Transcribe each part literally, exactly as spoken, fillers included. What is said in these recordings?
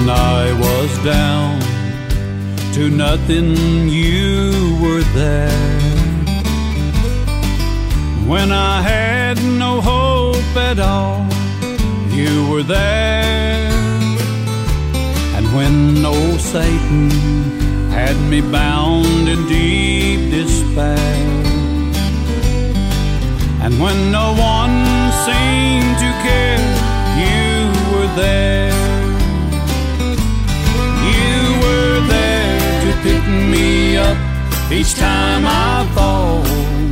I was down to nothing, you were there. When I had no hope at all, you were there. And when old Satan had me bound in deep despair, and when no one seemed to care, you were there. You were there to pick me up each time I fall,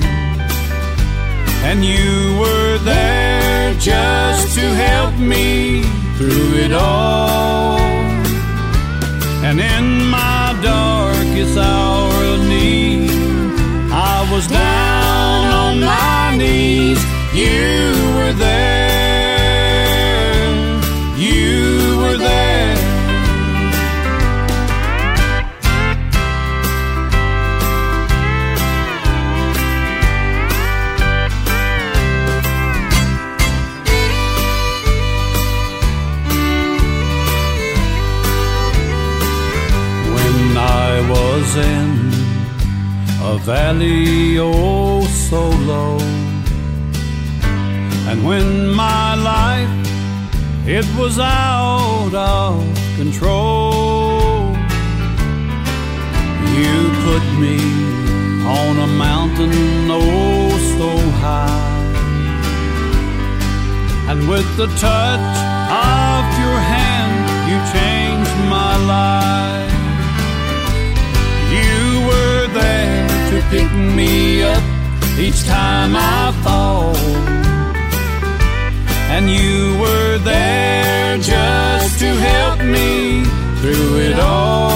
and you were there just to help me through it all. And in my darkest hour of need, I was down on my knees. You were there. You were there. Was in a valley oh so low, and when my life it was out of control, you put me on a mountain oh so high, and with the touch of your hand you changed my life. You were there to pick me up each time I fall, and you were there just to help me through it all.